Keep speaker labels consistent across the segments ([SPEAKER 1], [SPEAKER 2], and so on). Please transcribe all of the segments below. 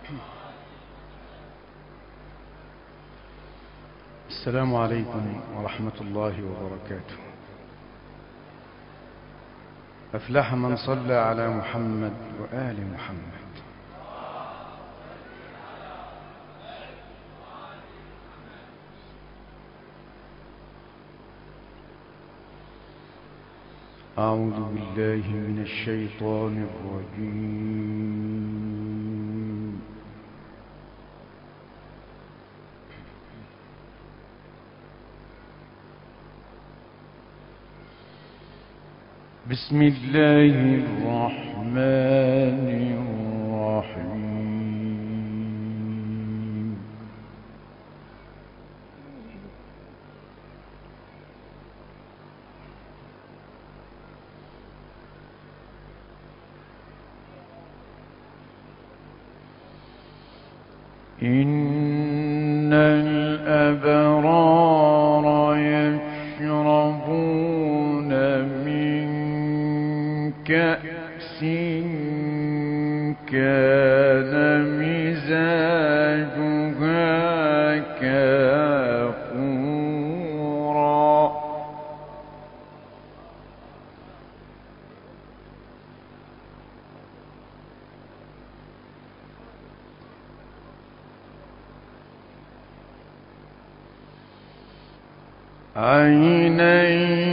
[SPEAKER 1] السلام عليكم ورحمة الله وبركاته. أفلح من صلى على محمد وآل محمد. أعوذ بالله من الشيطان الرجيم. بسم الله الرحمن الرحيم. إن الأبرار يشربون من كأس كان مزاجها كافورا. عينا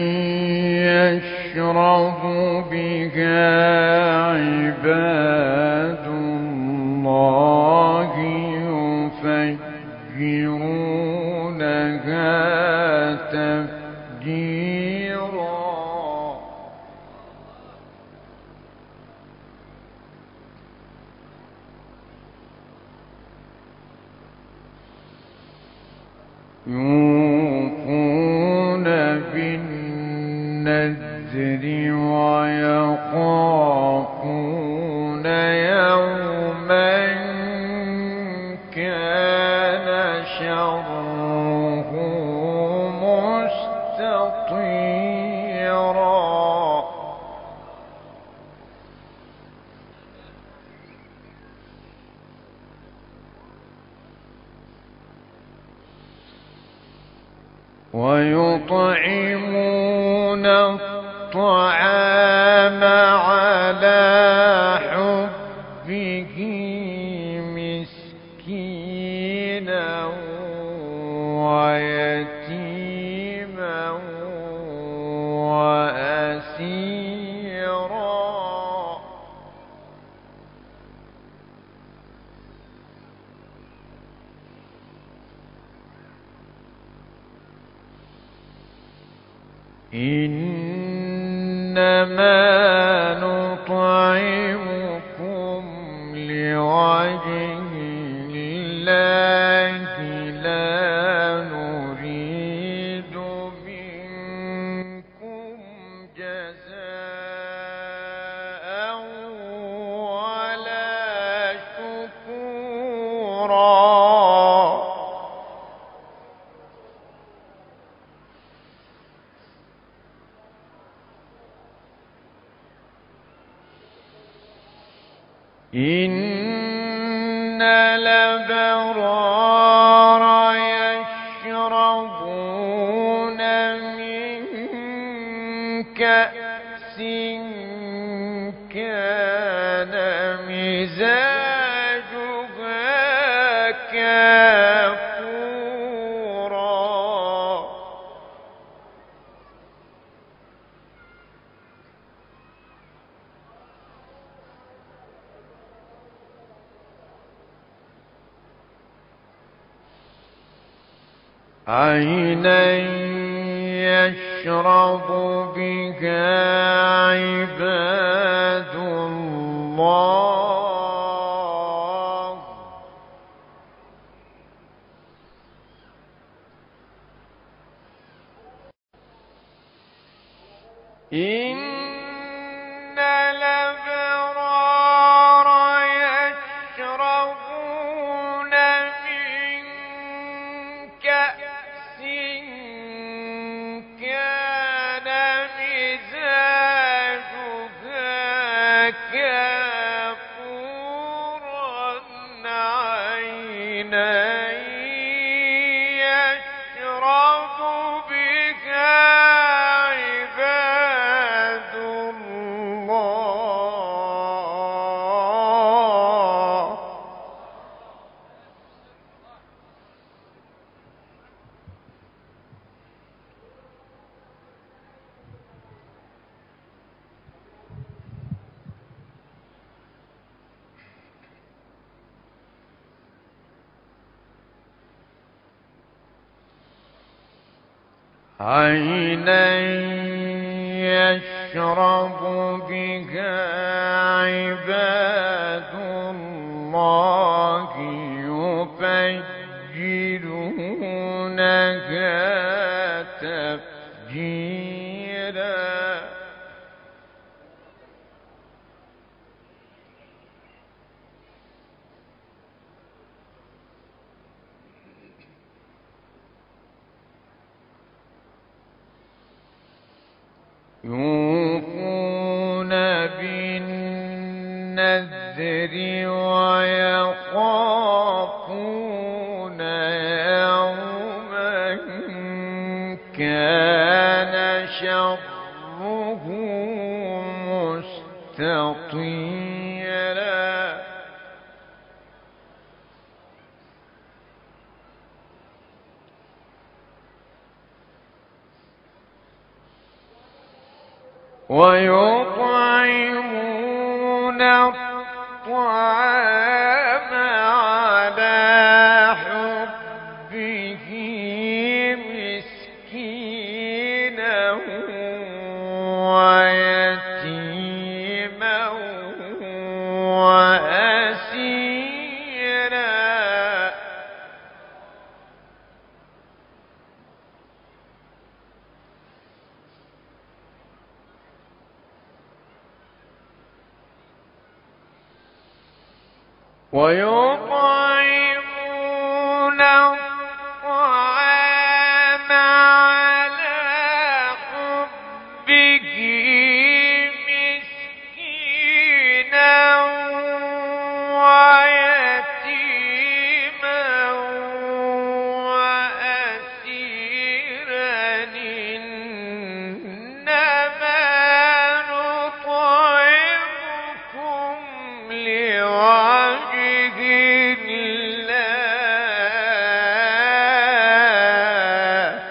[SPEAKER 1] يشرب بها عباد الله يفجرونها تفجيرا. يوفون بالنذر ويخافون يوما كان شره مستطيرا. ويطعمون الطعام على حبه مسكينا ويتيما وأسيرا. إنما نطعمكم لوجه الله لا نريد منكم جزاء ولا شكورا. إن الأبرار يشربون من كأس كان مزاجها كافورا. عينا يشرب بها عباد الله إن الأبرار يشربون من كأس كان مزاجها كافورا
[SPEAKER 2] عينا يشرب بها عباد الله يفجرونها تفجيرا يوفون بالنذر ويخافون يوما كان شره مستطيرا ويطعمون الطعام على حبه مسكينا ويتيما وأسيرا ويطعمون الطعام على حبه مسكينا ويتيما وأسيرا إنما نطعمكم لوجه الله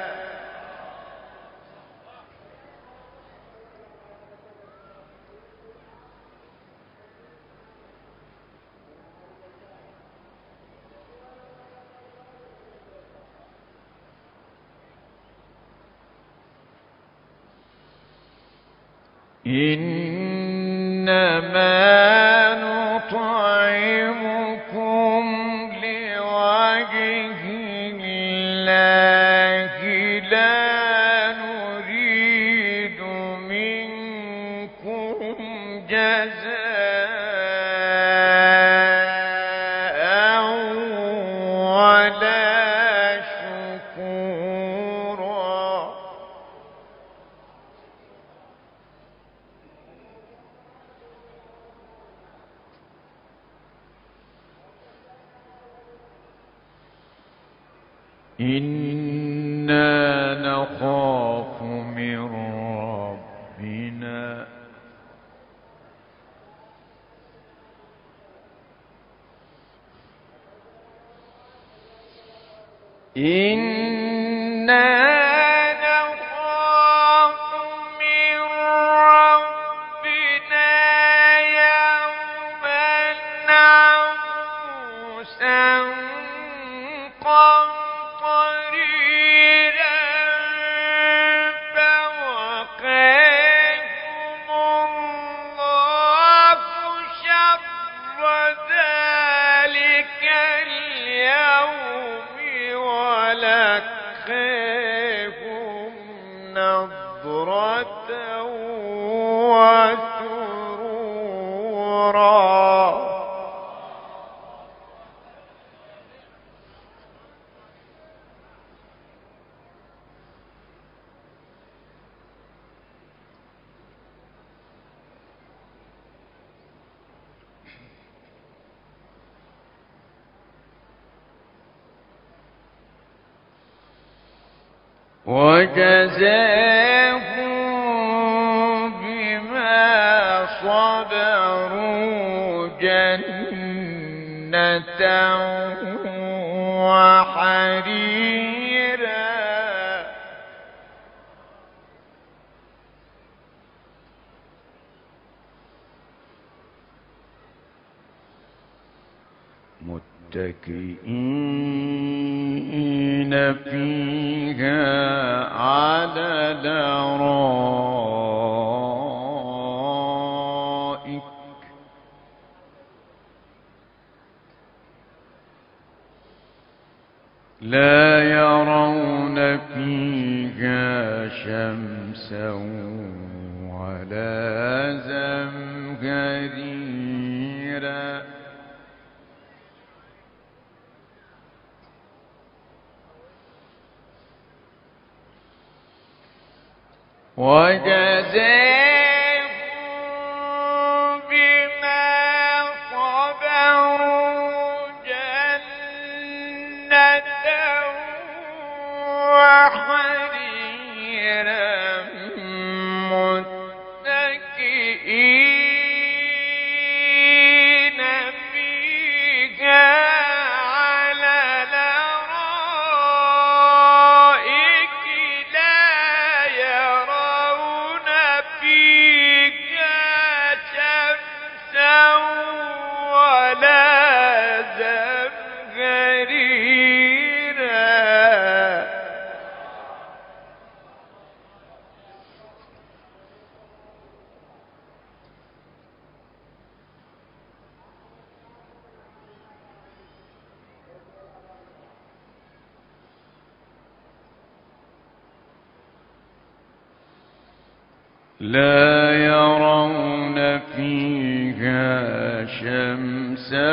[SPEAKER 2] إنما نطعمكم لوجه الله لا نريد منكم جزاء ولا شكورا إنا نخاف من ربنا إنا نخاف من ربنا يوما عبوسا قمطريرا فوقاهم الله شر ذلك اليوم ولقاهم نضرة وسرورا وجزاهم بما صبروا جنة وحريرا
[SPEAKER 1] متكئين فيها على الأرائك لا يرون فيها شمسا ولا زمهريرا وجزاهم بما صبروا جنة وحريرا متكئين فيها على الأرائك لا يرون فيها شمسا ولا زمهريرا لا يرون فيها شمسا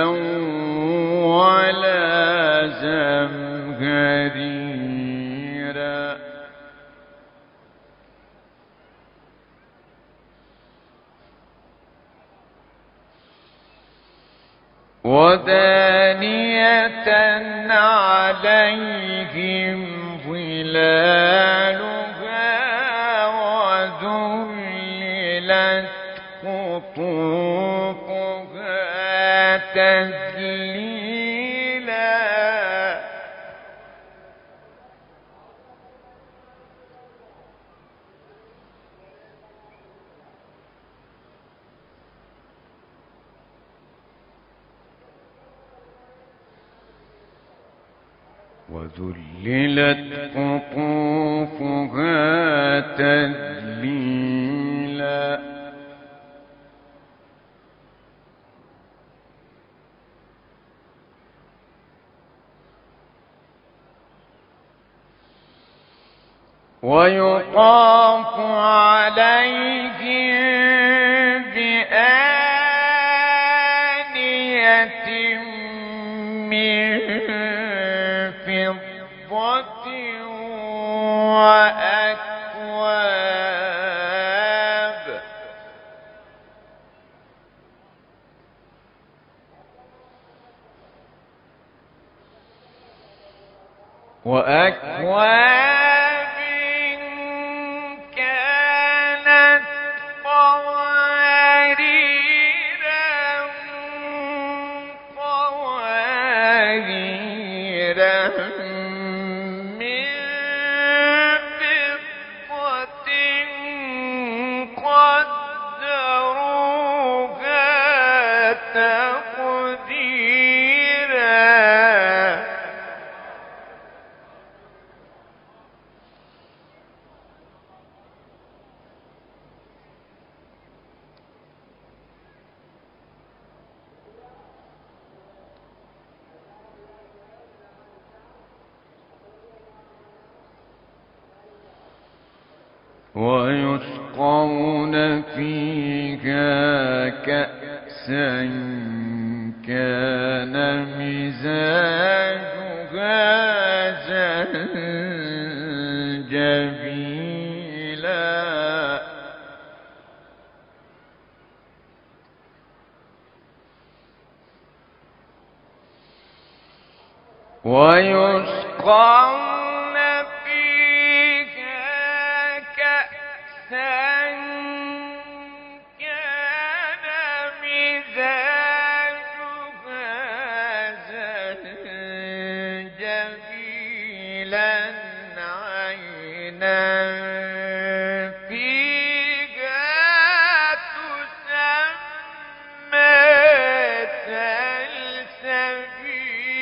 [SPEAKER 1] ولا زمهريرا ودانية عليهم ظلالها وذللت قطوفها تذليلا وذللت قطوفها تذليلا ويطاف عليهم بآنية من فضة وأكواب كانت قوارير من فضة قدروها تقديرا ويسقون فيها كأسا كان مزاجها زنجبيلا ويسقون فيها كأسا كان مزاجها زنجبيلا عينا فيها تسمى سلسبيلا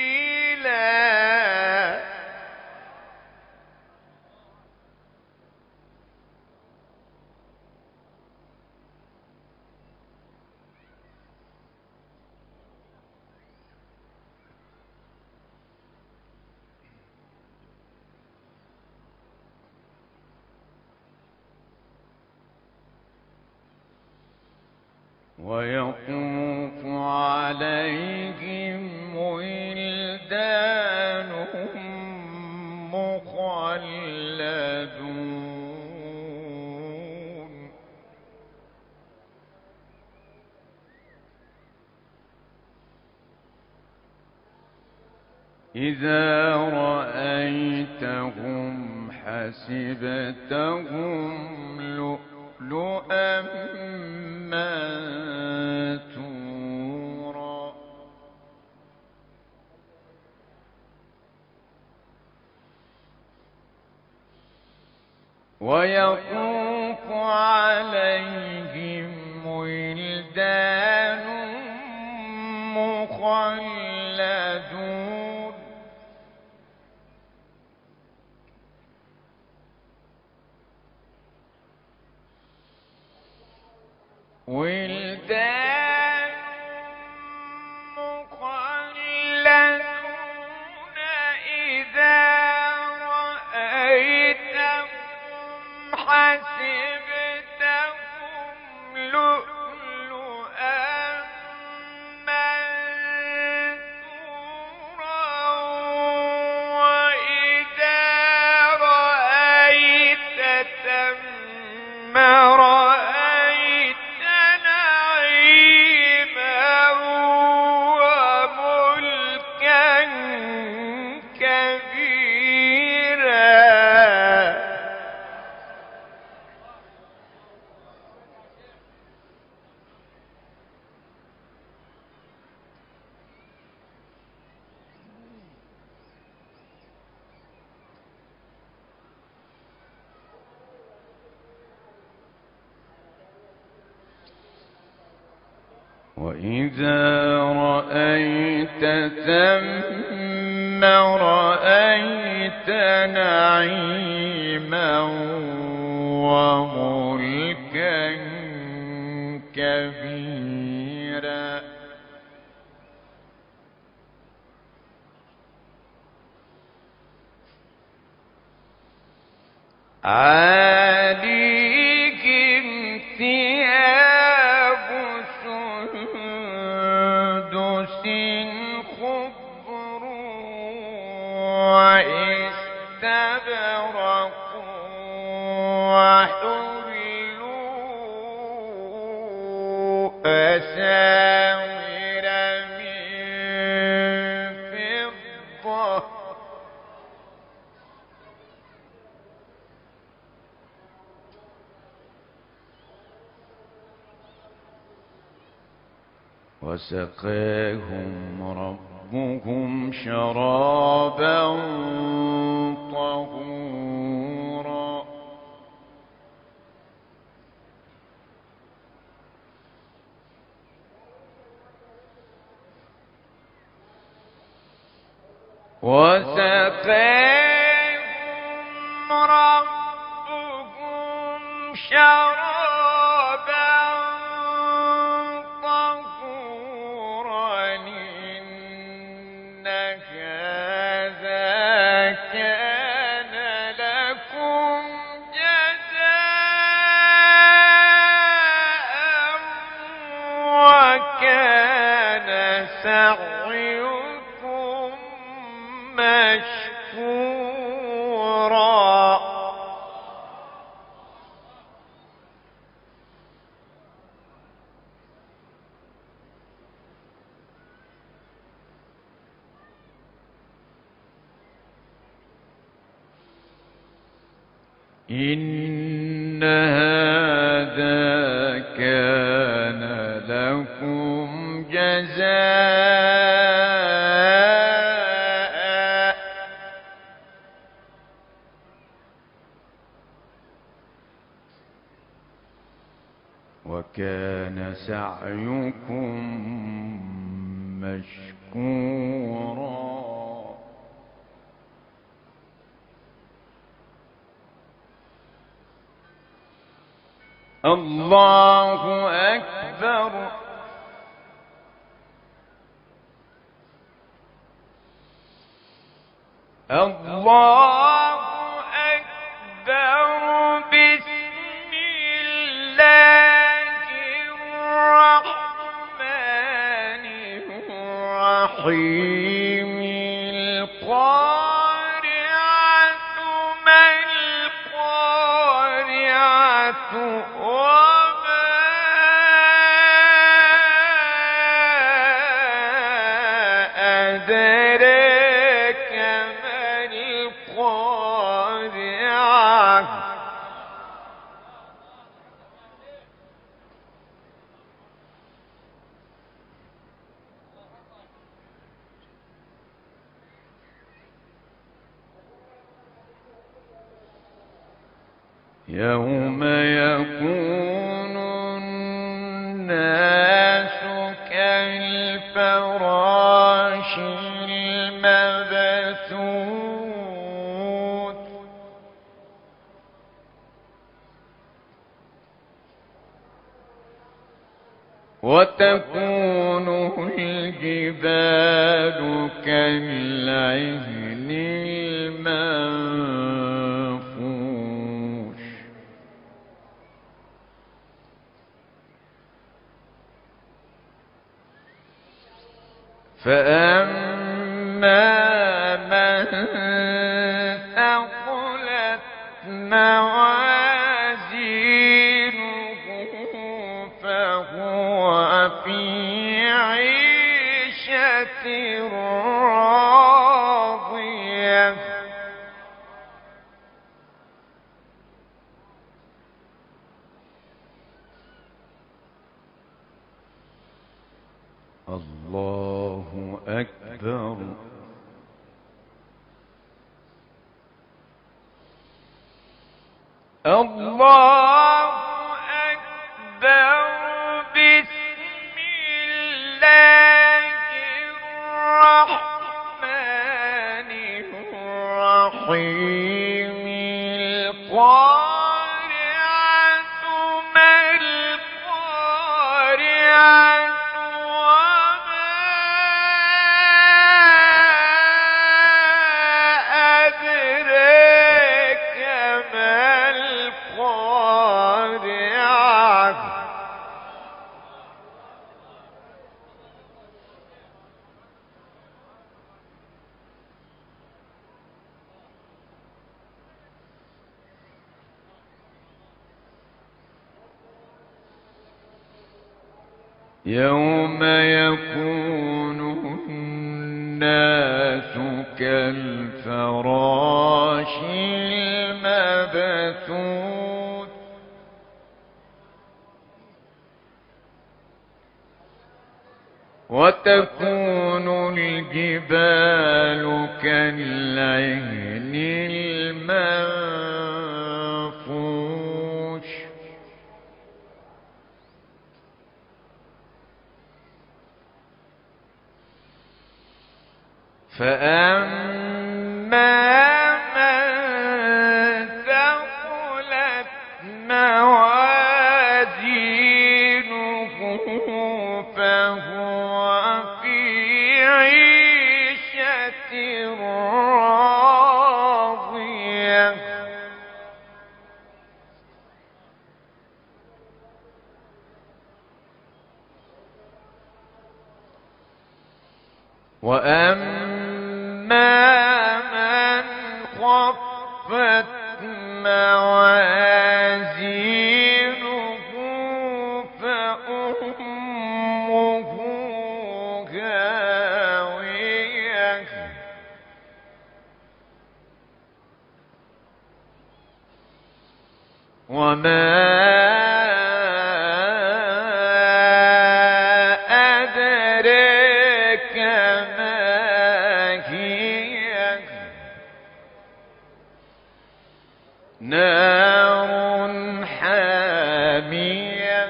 [SPEAKER 2] ويطوف عليهم ولدان مخلدون إذا رأيتهم حسبتهم لؤلؤا منثورا ويطوف عليهم ولدان مخلدون ولدان مخلدون إذا رأيتهم حسبتهم لؤلؤا منثورا وإذا رأيت ثم رأيت نعيما وملكا كبيرا وإذا رأيت ثم رأيت نعيما وملكا كبيرا عاليهم ثياب سندس خضر واستبرق وحلوا أساور من فضة وسقاهم ربهم شرابا طهورا وسقاهم ربهم شرابا طهورا إن هذا كان لكم جزاء وكان سعيكم مشكورا إن هذا كان لكم جزاء وكان سعيكم مشكورا الله أكبر الله أكبر بسم الله الرحمن الرحيم القارعة ما القارعة وما أدراك ما القارعة يوم يكون الناس كالفراش المبثوث وتكون الجبال كالعهن المنفوش فأما من ثقلت موازينه فهو في عيشة راضية الله أكبر الله أكبر بسم الله الرحمن الرحيم القارعة ما القارعة وما أدراك ما القارعة يوم يكون الناس كالفراش المبثوث وتكون الجبال كالعهن المنفوش فأما من ثقلت موازينه فهو في عيشة راضية وأما من خفت موازينه فأمه هاوية وما أدراك ما هي نار حامية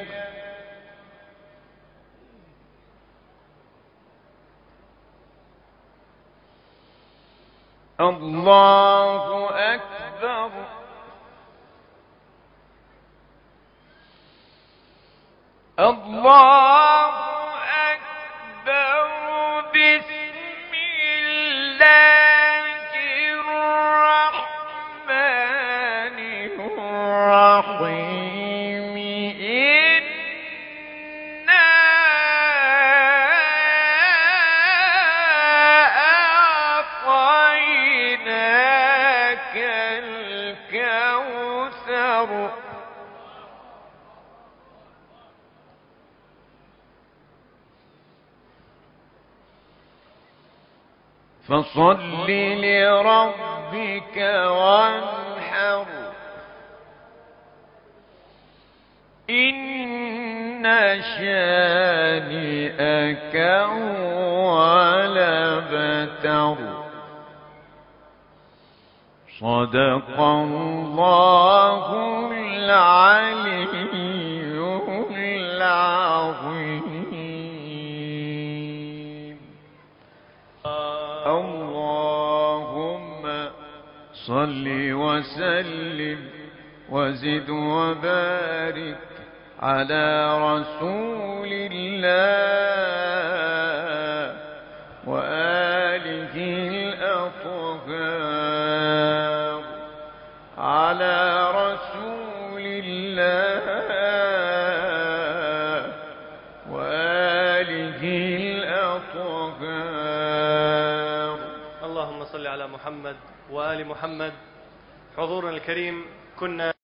[SPEAKER 2] الله أكبر الله أكبر بسم الله الرحمن الرحيم إنا وبتر فصل لربك وانحر إن شانئك هو الأبتر صدق الله العلي العظيم. اللهم صل وسلم وزد وبارك على رسول الله وآله الأطهار على رسول الله وآله الأطهار.
[SPEAKER 3] اللهم صل على محمد وآل محمد. حضورنا الكريم، كنا